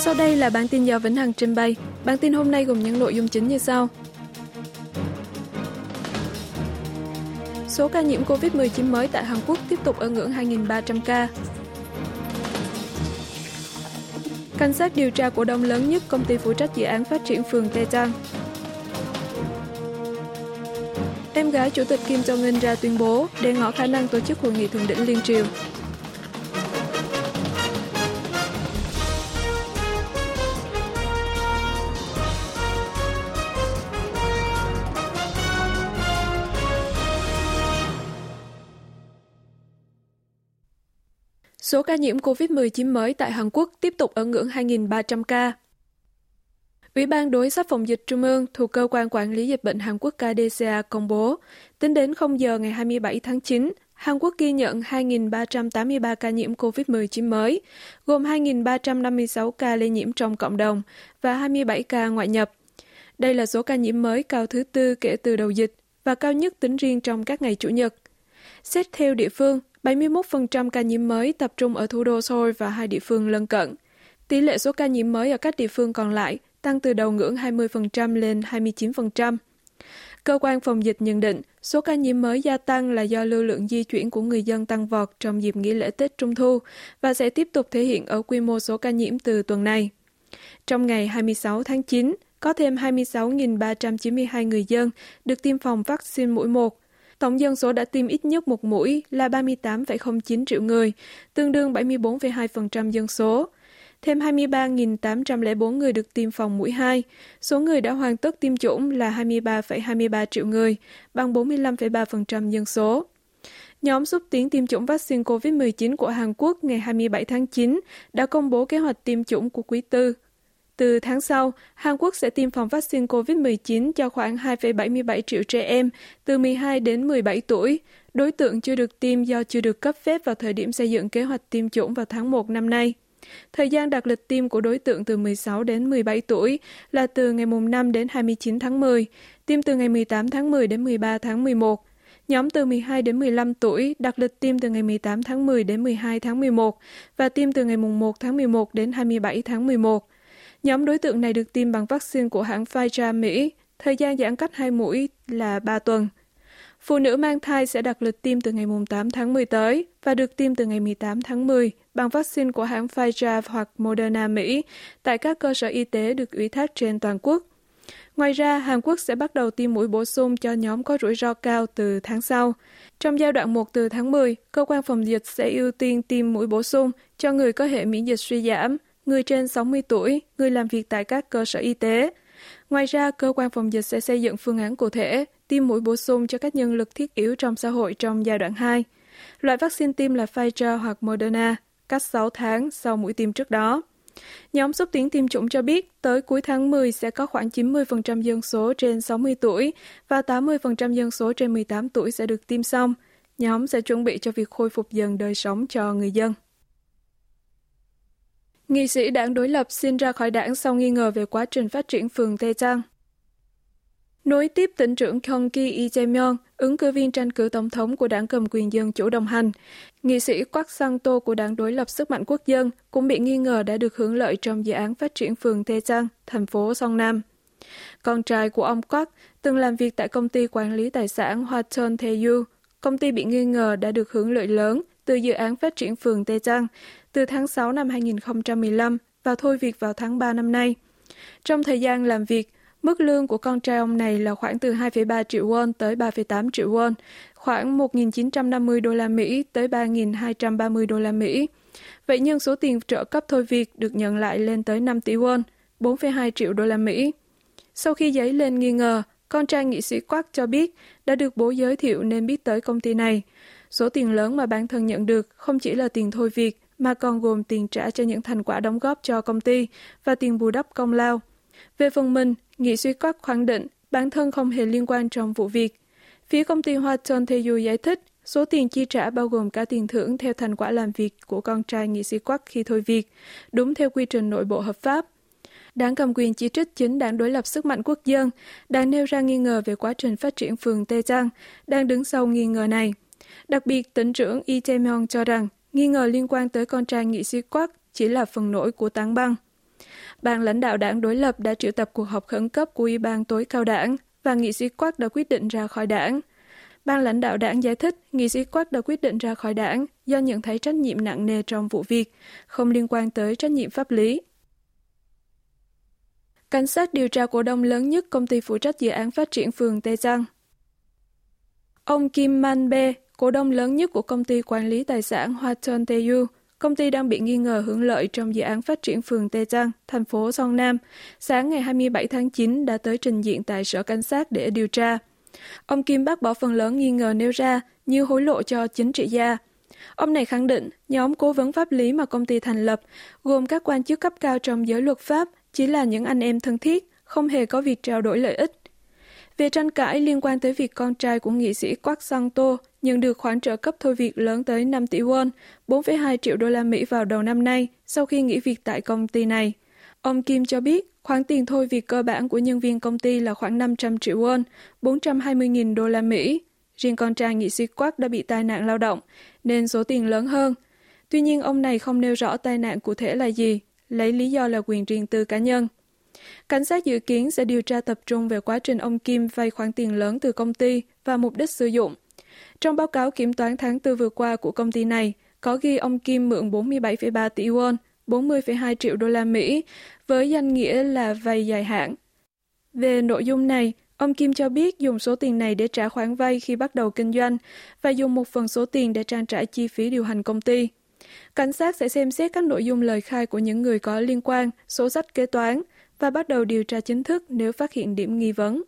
Sau đây là bản tin do Vĩnh Hằng trình bày. Bản tin hôm nay gồm những nội dung chính như sau. Số ca nhiễm COVID-19 mới tại Hàn Quốc tiếp tục ở ngưỡng 2.300 ca. Cảnh sát điều tra cổ đông lớn nhất công ty phụ trách dự án phát triển phường Daejeon. Em gái Chủ tịch Kim Jong-un ra tuyên bố để ngỏ khả năng tổ chức hội nghị thượng đỉnh liên triều. Số ca nhiễm COVID-19 mới tại Hàn Quốc tiếp tục ở ngưỡng 2.300 ca. Ủy ban đối sách phòng dịch Trung ương thuộc Cơ quan Quản lý Dịch bệnh Hàn Quốc KDCA công bố, tính đến 0 giờ ngày 27 tháng 9, Hàn Quốc ghi nhận 2.383 ca nhiễm COVID-19 mới, gồm 2.356 ca lây nhiễm trong cộng đồng và 27 ca ngoại nhập. Đây là số ca nhiễm mới cao thứ tư kể từ đầu dịch và cao nhất tính riêng trong các ngày Chủ nhật. Xét theo địa phương, 71% ca nhiễm mới tập trung ở thủ đô Seoul và hai địa phương lân cận. Tỷ lệ số ca nhiễm mới ở các địa phương còn lại tăng từ đầu ngưỡng 20% lên 29%. Cơ quan phòng dịch nhận định số ca nhiễm mới gia tăng là do lưu lượng di chuyển của người dân tăng vọt trong dịp nghỉ lễ Tết Trung Thu và sẽ tiếp tục thể hiện ở quy mô số ca nhiễm từ tuần này. Trong ngày 26 tháng 9, có thêm 26.392 người dân được tiêm phòng vaccine mũi 1. Tổng dân số đã tiêm ít nhất một mũi là 38,09 triệu người, tương đương 74,2% dân số. Thêm 23.804 người được tiêm phòng mũi 2. Số người đã hoàn tất tiêm chủng là 23,23 triệu người, bằng 45,3% dân số. Nhóm xúc tiến tiêm chủng vaccine COVID-19 của Hàn Quốc ngày 27 tháng 9 đã công bố kế hoạch tiêm chủng của quý tư. Từ tháng sau, Hàn Quốc sẽ tiêm phòng vaccine COVID-19 cho khoảng 2,77 triệu trẻ em từ 12 đến 17 tuổi. Đối tượng chưa được tiêm do chưa được cấp phép vào thời điểm xây dựng kế hoạch tiêm chủng vào tháng 1 năm nay. Thời gian đặt lịch tiêm của đối tượng từ 16 đến 17 tuổi là từ ngày 5 đến 29 tháng 10, tiêm từ ngày 18 tháng 10 đến 13 tháng 11. Nhóm từ 12 đến 15 tuổi đặt lịch tiêm từ ngày 18 tháng 10 đến 12 tháng 11 và tiêm từ ngày 1 tháng 11 đến 27 tháng 11. Nhóm đối tượng này được tiêm bằng vaccine của hãng Pfizer Mỹ, thời gian giãn cách 2 mũi là 3 tuần. Phụ nữ mang thai sẽ đặt lịch tiêm từ ngày 8 tháng 10 tới và được tiêm từ ngày 18 tháng 10 bằng vaccine của hãng Pfizer hoặc Moderna Mỹ tại các cơ sở y tế được ủy thác trên toàn quốc. Ngoài ra, Hàn Quốc sẽ bắt đầu tiêm mũi bổ sung cho nhóm có rủi ro cao từ tháng sau. Trong giai đoạn 1 từ tháng 10, cơ quan phòng dịch sẽ ưu tiên tiêm mũi bổ sung cho người có hệ miễn dịch suy giảm, người trên 60 tuổi, người làm việc tại các cơ sở y tế. Ngoài ra, cơ quan phòng dịch sẽ xây dựng phương án cụ thể, tiêm mũi bổ sung cho các nhân lực thiết yếu trong xã hội trong giai đoạn 2. Loại vaccine tiêm là Pfizer hoặc Moderna, cách 6 tháng sau mũi tiêm trước đó. Nhóm xúc tiến tiêm chủng cho biết tới cuối tháng 10 sẽ có khoảng 90% dân số trên 60 tuổi và 80% dân số trên 18 tuổi sẽ được tiêm xong. Nhóm sẽ chuẩn bị cho việc khôi phục dần đời sống cho người dân. Nghị sĩ đảng đối lập xin ra khỏi đảng sau nghi ngờ về quá trình phát triển phường Daejeon. Nối tiếp tỉnh trưởng Gyeonggi Lee Jae-myung, ứng cử viên tranh cử tổng thống của đảng cầm quyền Dân chủ đồng hành, nghị sĩ Park Sang-to của đảng đối lập Sức mạnh quốc dân cũng bị nghi ngờ đã được hưởng lợi trong dự án phát triển phường Daejeon, thành phố Songnam. Con trai của ông Park từng làm việc tại công ty quản lý tài sản Hwacheon Tae-yu, công ty bị nghi ngờ đã được hưởng lợi lớn từ dự án phát triển phường Daejeon từ tháng 6 năm 2015 và thôi việc vào tháng 3 năm nay. Trong thời gian làm việc, mức lương của con trai ông này là khoảng từ 2,3 triệu won tới 3,8 triệu won, khoảng 1.950 đô la Mỹ tới 3.230 đô la Mỹ. Vậy nhưng số tiền trợ cấp thôi việc được nhận lại lên tới 5 tỷ won, 4,2 triệu đô la Mỹ. Sau khi dấy lên nghi ngờ, con trai nghị sĩ Park cho biết đã được bố giới thiệu nên biết tới công ty này. Số tiền lớn mà bản thân nhận được không chỉ là tiền thôi việc, mà còn gồm tiền trả cho những thành quả đóng góp cho công ty và tiền bù đắp công lao. Về phần mình, nghị sĩ Park khẳng định bản thân không hề liên quan trong vụ việc. Phía công ty Hwacheon Tae-yu giải thích số tiền chi trả bao gồm cả tiền thưởng theo thành quả làm việc của con trai nghị sĩ Park khi thôi việc, đúng theo quy trình nội bộ hợp pháp. Đảng cầm quyền chỉ trích chính đảng đối lập Sức mạnh quốc dân, đang nêu ra nghi ngờ về quá trình phát triển phường Daejeon, đang đứng sau nghi ngờ này. Đặc biệt, tỉnh trưởng Lee Jae-myung cho rằng nghi ngờ liên quan tới con trai nghị sĩ Park chỉ là phần nổi của tảng băng. Ban lãnh đạo đảng đối lập đã triệu tập cuộc họp khẩn cấp của Ủy ban tối cao đảng và nghị sĩ Quắc đã quyết định ra khỏi đảng. Ban lãnh đạo đảng giải thích nghị sĩ Quắc đã quyết định ra khỏi đảng do nhận thấy trách nhiệm nặng nề trong vụ việc, không liên quan tới trách nhiệm pháp lý. Cảnh sát điều tra cổ đông lớn nhất công ty phụ trách dự án phát triển phường Tê Giang. Ông Kim Man-be, cổ đông lớn nhất của công ty quản lý tài sản Hwaton Tae-yu, công ty đang bị nghi ngờ hưởng lợi trong dự án phát triển phường Tê Giang, thành phố Seong Nam, sáng ngày 27 tháng 9 đã tới trình diện tại sở cảnh sát để điều tra. Ông Kim bác bỏ phần lớn nghi ngờ nêu ra như hối lộ cho chính trị gia. Ông này khẳng định nhóm cố vấn pháp lý mà công ty thành lập, gồm các quan chức cấp cao trong giới luật pháp, chỉ là những anh em thân thiết, không hề có việc trao đổi lợi ích. Về tranh cãi liên quan tới việc con trai của nghị sĩ Park Sang-to nhận được khoản trợ cấp thôi việc lớn tới 5 tỷ won, 4,2 triệu đô la Mỹ vào đầu năm nay sau khi nghỉ việc tại công ty này. Ông Kim cho biết khoản tiền thôi việc cơ bản của nhân viên công ty là khoảng 500 triệu won, 420.000 đô la Mỹ. Riêng con trai nghị sĩ Park đã bị tai nạn lao động, nên số tiền lớn hơn. Tuy nhiên ông này không nêu rõ tai nạn cụ thể là gì, lấy lý do là quyền riêng tư cá nhân. Cảnh sát dự kiến sẽ điều tra tập trung về quá trình ông Kim vay khoản tiền lớn từ công ty và mục đích sử dụng. Trong báo cáo kiểm toán tháng 4 vừa qua của công ty này, có ghi ông Kim mượn 47,3 tỷ won, 40,2 triệu đô la Mỹ, với danh nghĩa là vay dài hạn. Về nội dung này, ông Kim cho biết dùng số tiền này để trả khoản vay khi bắt đầu kinh doanh và dùng một phần số tiền để trang trải chi phí điều hành công ty. Cảnh sát sẽ xem xét các nội dung lời khai của những người có liên quan, sổ sách kế toán và bắt đầu điều tra chính thức nếu phát hiện điểm nghi vấn.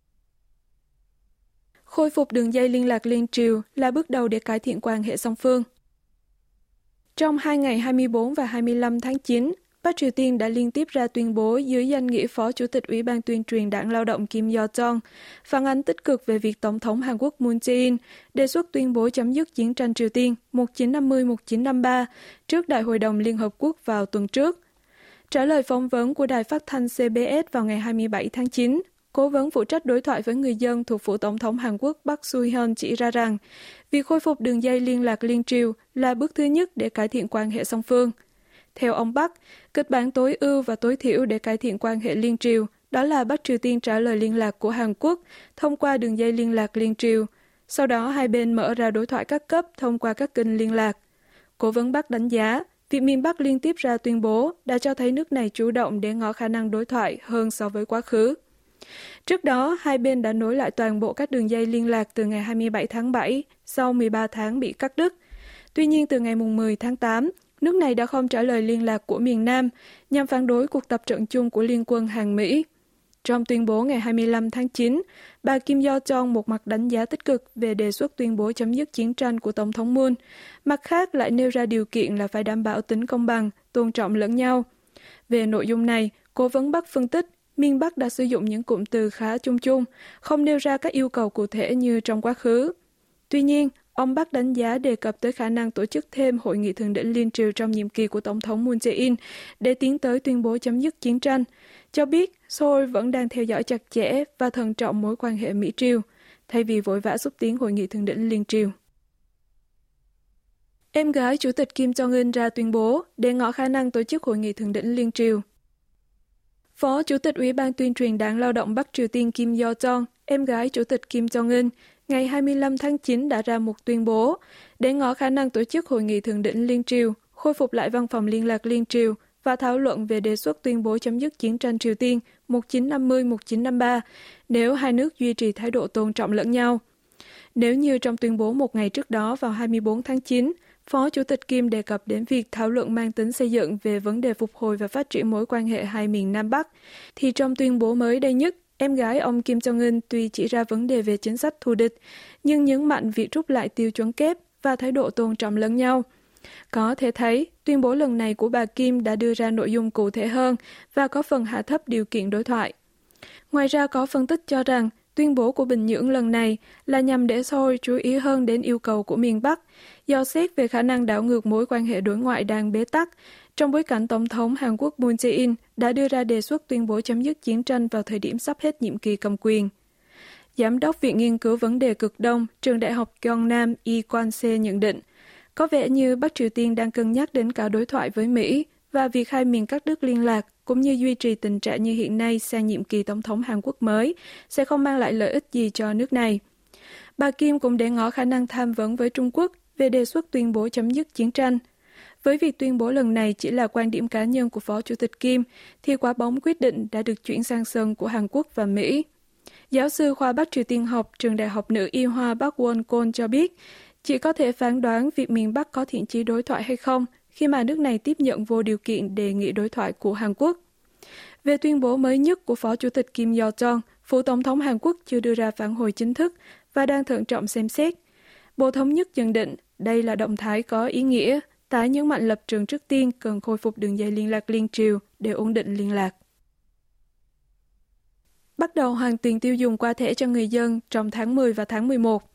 Khôi phục đường dây liên lạc liên triều là bước đầu để cải thiện quan hệ song phương. Trong 2 ngày 24 và 25 tháng 9, Bắc Triều Tiên đã liên tiếp ra tuyên bố dưới danh nghĩa Phó Chủ tịch Ủy ban tuyên truyền Đảng Lao động Kim Yo-jong, phản ánh tích cực về việc Tổng thống Hàn Quốc Moon Jae-in đề xuất tuyên bố chấm dứt chiến tranh Triều Tiên 1950-1953 trước Đại hội đồng Liên Hợp Quốc vào tuần trước. Trả lời phỏng vấn của đài phát thanh CBS vào ngày 27 tháng 9, cố vấn phụ trách đối thoại với người dân thuộc phủ Tổng thống Hàn Quốc Park Soo-hyun chỉ ra rằng việc khôi phục đường dây liên lạc liên triều là bước thứ nhất để cải thiện quan hệ song phương. Theo ông Park, kịch bản tối ưu và tối thiểu để cải thiện quan hệ liên triều đó là Bắc Triều Tiên trả lời liên lạc của Hàn Quốc thông qua đường dây liên lạc liên triều. Sau đó hai bên mở ra đối thoại các cấp thông qua các kênh liên lạc. Cố vấn Bắc đánh giá, việc miền Bắc liên tiếp ra tuyên bố đã cho thấy nước này chủ động để ngỏ khả năng đối thoại hơn so với quá khứ. Trước đó, hai bên đã nối lại toàn bộ các đường dây liên lạc từ ngày 27 tháng 7, sau 13 tháng bị cắt đứt. Tuy nhiên, từ ngày 10 tháng 8, nước này đã không trả lời liên lạc của miền Nam nhằm phản đối cuộc tập trận chung của Liên quân Hàn-Mỹ. Trong tuyên bố ngày 25 tháng 9, bà Kim Yo-jong một mặt đánh giá tích cực về đề xuất tuyên bố chấm dứt chiến tranh của Tổng thống Moon, mặt khác lại nêu ra điều kiện là phải đảm bảo tính công bằng, tôn trọng lẫn nhau. Về nội dung này, cố vấn Bắc phân tích, miền Bắc đã sử dụng những cụm từ khá chung chung, không nêu ra các yêu cầu cụ thể như trong quá khứ. Tuy nhiên, ông Bắc đánh giá đề cập tới khả năng tổ chức thêm hội nghị thượng đỉnh liên triều trong nhiệm kỳ của Tổng thống Moon Jae-in để tiến tới tuyên bố chấm dứt chiến tranh, cho biết Seoul vẫn đang theo dõi chặt chẽ và thận trọng mối quan hệ Mỹ-Triều, thay vì vội vã xúc tiến hội nghị thượng đỉnh liên triều. Em gái Chủ tịch Kim Jong-un ra tuyên bố để ngỏ khả năng tổ chức hội nghị thượng đỉnh liên triều. Phó Chủ tịch Ủy ban tuyên truyền Đảng Lao động Bắc Triều Tiên Kim Yo-jong, em gái Chủ tịch Kim Jong-un, ngày 25 tháng 9 đã ra một tuyên bố để ngỏ khả năng tổ chức hội nghị thượng đỉnh liên triều, khôi phục lại văn phòng liên lạc liên triều và thảo luận về đề xuất tuyên bố chấm dứt chiến tranh Triều Tiên 1950-1953 nếu hai nước duy trì thái độ tôn trọng lẫn nhau. Nếu như trong tuyên bố một ngày trước đó vào 24 tháng 9, Phó Chủ tịch Kim đề cập đến việc thảo luận mang tính xây dựng về vấn đề phục hồi và phát triển mối quan hệ hai miền Nam Bắc, thì trong tuyên bố mới đây nhất, em gái ông Kim Jong-un tuy chỉ ra vấn đề về chính sách thù địch, nhưng nhấn mạnh việc rút lại tiêu chuẩn kép và thái độ tôn trọng lẫn nhau. Có thể thấy, tuyên bố lần này của bà Kim đã đưa ra nội dung cụ thể hơn và có phần hạ thấp điều kiện đối thoại. Ngoài ra có phân tích cho rằng, tuyên bố của Bình Nhưỡng lần này là nhằm để Seoul chú ý hơn đến yêu cầu của miền Bắc, do xét về khả năng đảo ngược mối quan hệ đối ngoại đang bế tắc, trong bối cảnh Tổng thống Hàn Quốc Moon Jae-in đã đưa ra đề xuất tuyên bố chấm dứt chiến tranh vào thời điểm sắp hết nhiệm kỳ cầm quyền. Giám đốc Viện Nghiên cứu Vấn đề Cực Đông, Trường Đại học Gyeongnam Lee Kwon-se nhận định, có vẻ như Bắc Triều Tiên đang cân nhắc đến cả đối thoại với Mỹ và việc hai miền cắt đứt liên lạc cũng như duy trì tình trạng như hiện nay sang nhiệm kỳ tổng thống Hàn Quốc mới sẽ không mang lại lợi ích gì cho nước này. Bà Kim cũng để ngỏ khả năng tham vấn với Trung Quốc về đề xuất tuyên bố chấm dứt chiến tranh. Với việc tuyên bố lần này chỉ là quan điểm cá nhân của Phó Chủ tịch Kim, thì quả bóng quyết định đã được chuyển sang sân của Hàn Quốc và Mỹ. Giáo sư khoa Bắc Triều Tiên học trường Đại học Nữ Y Hoa Bắc Won Kon cho biết, chỉ có thể phán đoán việc miền Bắc có thiện chí đối thoại hay không khi mà nước này tiếp nhận vô điều kiện đề nghị đối thoại của Hàn Quốc. Về tuyên bố mới nhất của Phó Chủ tịch Kim Yo-jong, Phủ Tổng thống Hàn Quốc chưa đưa ra phản hồi chính thức và đang thận trọng xem xét. Bộ Thống nhất nhận định đây là động thái có ý nghĩa, tái nhấn mạnh lập trường trước tiên cần khôi phục đường dây liên lạc liên triều để ổn định liên lạc. Bắt đầu hoàn tiền tiêu dùng qua thẻ cho người dân trong tháng 10 và tháng 11.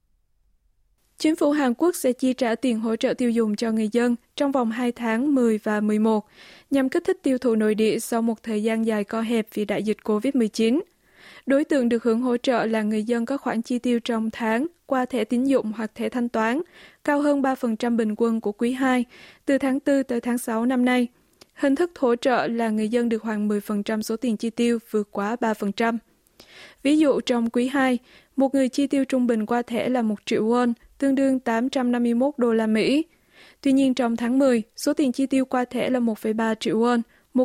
Chính phủ Hàn Quốc sẽ chi trả tiền hỗ trợ tiêu dùng cho người dân trong vòng 2 tháng 10 và 11 nhằm kích thích tiêu thụ nội địa sau một thời gian dài co hẹp vì đại dịch COVID-19. Đối tượng được hưởng hỗ trợ là người dân có khoản chi tiêu trong tháng qua thẻ tín dụng hoặc thẻ thanh toán, cao hơn 3% bình quân của quý 2, từ tháng 4 tới tháng 6 năm nay. Hình thức hỗ trợ là người dân được hoàn 10% số tiền chi tiêu vượt quá 3%. Ví dụ trong quý 2, một người chi tiêu trung bình qua thẻ là 1 triệu won, tương đương 851 đô la Mỹ. Tuy nhiên trong tháng 10, số tiền chi tiêu qua thẻ là 1,3 triệu won,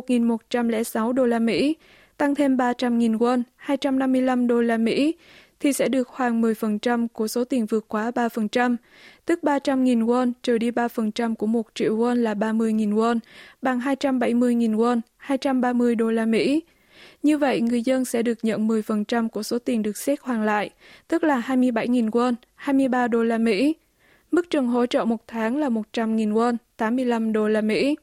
1.106 đô la Mỹ, tăng thêm 300.000 won, 255 đô la Mỹ, thì sẽ được hoàn 10% của số tiền vượt quá 3%, tức 300.000 won trừ đi 3% của 1 triệu won là 30.000 won, bằng 270.000 won, 230 đô la Mỹ. Như vậy, người dân sẽ được nhận 10% của số tiền được xét hoàn lại, tức là 27.000 won, 23 đô la Mỹ. Mức trần hỗ trợ một tháng là 100.000 won, 85 đô la Mỹ.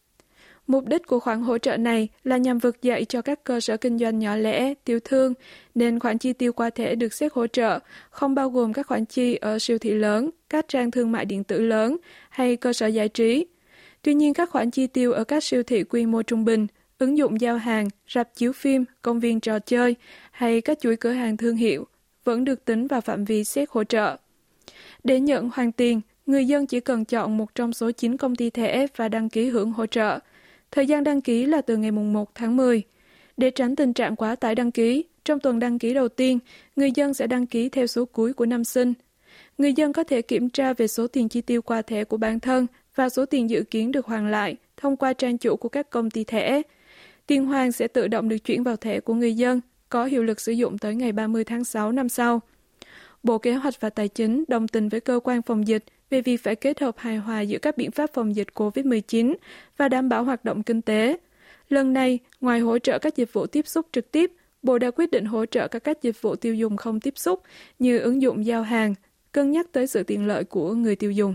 Mục đích của khoản hỗ trợ này là nhằm vực dậy cho các cơ sở kinh doanh nhỏ lẻ, tiểu thương, nên khoản chi tiêu qua thẻ được xét hỗ trợ không bao gồm các khoản chi ở siêu thị lớn, các trang thương mại điện tử lớn hay cơ sở giải trí. Tuy nhiên, các khoản chi tiêu ở các siêu thị quy mô trung bình, ứng dụng giao hàng, rạp chiếu phim, công viên trò chơi hay các chuỗi cửa hàng thương hiệu vẫn được tính vào phạm vi xét hỗ trợ. Để nhận hoàn tiền, người dân chỉ cần chọn một trong số 9 công ty thẻ và đăng ký hưởng hỗ trợ. Thời gian đăng ký là từ ngày 1 tháng 10. Để tránh tình trạng quá tải đăng ký, trong tuần đăng ký đầu tiên, người dân sẽ đăng ký theo số cuối của năm sinh. Người dân có thể kiểm tra về số tiền chi tiêu qua thẻ của bản thân và số tiền dự kiến được hoàn lại thông qua trang chủ của các công ty thẻ. Tiền hoàn sẽ tự động được chuyển vào thẻ của người dân, có hiệu lực sử dụng tới ngày 30 tháng 6 năm sau. Bộ Kế hoạch và Tài chính đồng tình với cơ quan phòng dịch về việc phải kết hợp hài hòa giữa các biện pháp phòng dịch COVID-19 và đảm bảo hoạt động kinh tế. Lần này, ngoài hỗ trợ các dịch vụ tiếp xúc trực tiếp, Bộ đã quyết định hỗ trợ các dịch vụ tiêu dùng không tiếp xúc như ứng dụng giao hàng, cân nhắc tới sự tiện lợi của người tiêu dùng.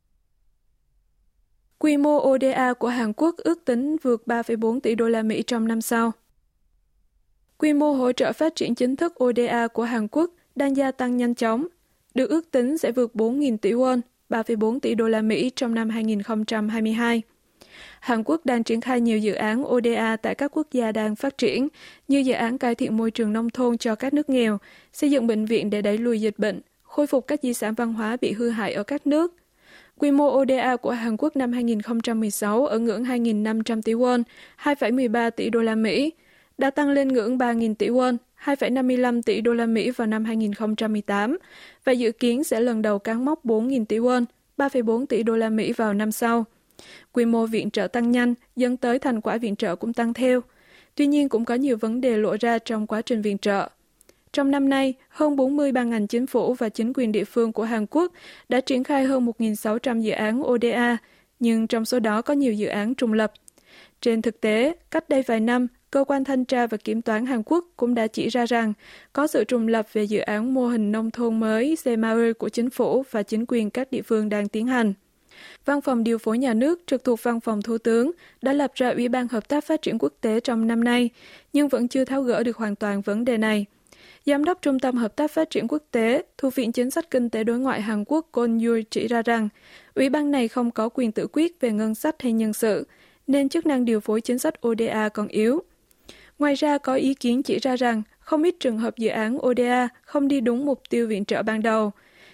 Quy mô ODA của Hàn Quốc ước tính vượt 3,4 tỷ đô la Mỹ trong năm sau. Quy mô hỗ trợ phát triển chính thức ODA của Hàn Quốc đang gia tăng nhanh chóng, được ước tính sẽ vượt 4.000 tỷ won, 3,4 tỷ đô la Mỹ trong năm 2022. Hàn Quốc đang triển khai nhiều dự án ODA tại các quốc gia đang phát triển, như dự án cải thiện môi trường nông thôn cho các nước nghèo, xây dựng bệnh viện để đẩy lùi dịch bệnh, khôi phục các di sản văn hóa bị hư hại ở các nước. Quy mô ODA của Hàn Quốc năm 2016 ở ngưỡng 2.500 tỷ won, 2,13 tỷ đô la Mỹ, đã tăng lên ngưỡng 3.000 tỷ won, 2,55 tỷ đô la Mỹ vào năm 2018 và dự kiến sẽ lần đầu cán mốc 4.000 tỷ won, 3,4 tỷ đô la Mỹ vào năm sau. Quy mô viện trợ tăng nhanh, dẫn tới thành quả viện trợ cũng tăng theo. Tuy nhiên cũng có nhiều vấn đề lộ ra trong quá trình viện trợ. Trong năm nay, hơn 40 ban ngành chính phủ và chính quyền địa phương của Hàn Quốc đã triển khai hơn 1.600 dự án ODA, nhưng trong số đó có nhiều dự án trùng lập. Trên thực tế, cách đây vài năm, Cơ quan Thanh tra và Kiểm toán Hàn Quốc cũng đã chỉ ra rằng có sự trùng lập về dự án mô hình nông thôn mới Semaul của chính phủ và chính quyền các địa phương đang tiến hành. Văn phòng Điều phối Nhà nước trực thuộc Văn phòng Thủ tướng đã lập ra Ủy ban Hợp tác Phát triển Quốc tế trong năm nay, nhưng vẫn chưa tháo gỡ được hoàn toàn vấn đề này. Giám đốc Trung tâm Hợp tác Phát triển Quốc tế, Thuộc viện Chính sách Kinh tế Đối ngoại Hàn Quốc Kon Yul chỉ ra rằng Ủy ban này không có quyền tự quyết về ngân sách hay nhân sự, nên chức năng điều phối chính sách ODA còn yếu. Ngoài ra, có ý kiến chỉ ra rằng không ít trường hợp dự án ODA không đi đúng mục tiêu viện trợ ban đầu.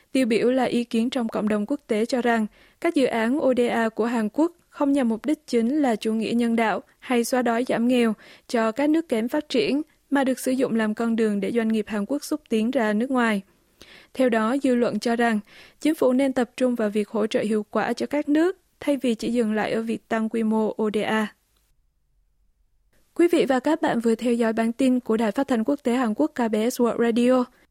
Tiêu biểu là ý kiến trong cộng đồng quốc tế cho rằng các dự án ODA của Hàn Quốc không nhằm mục đích chính là chủ nghĩa nhân đạo hay xóa đói giảm nghèo cho các nước kém phát triển, mà được sử dụng làm con đường để doanh nghiệp Hàn Quốc xúc tiến ra nước ngoài. Theo đó, dư luận cho rằng chính phủ nên tập trung vào việc hỗ trợ hiệu quả cho các nước, thay vì chỉ dừng lại ở việc tăng quy mô ODA. Quý vị và các bạn vừa theo dõi bản tin của Đài Phát thanh Quốc tế Hàn Quốc KBS World Radio.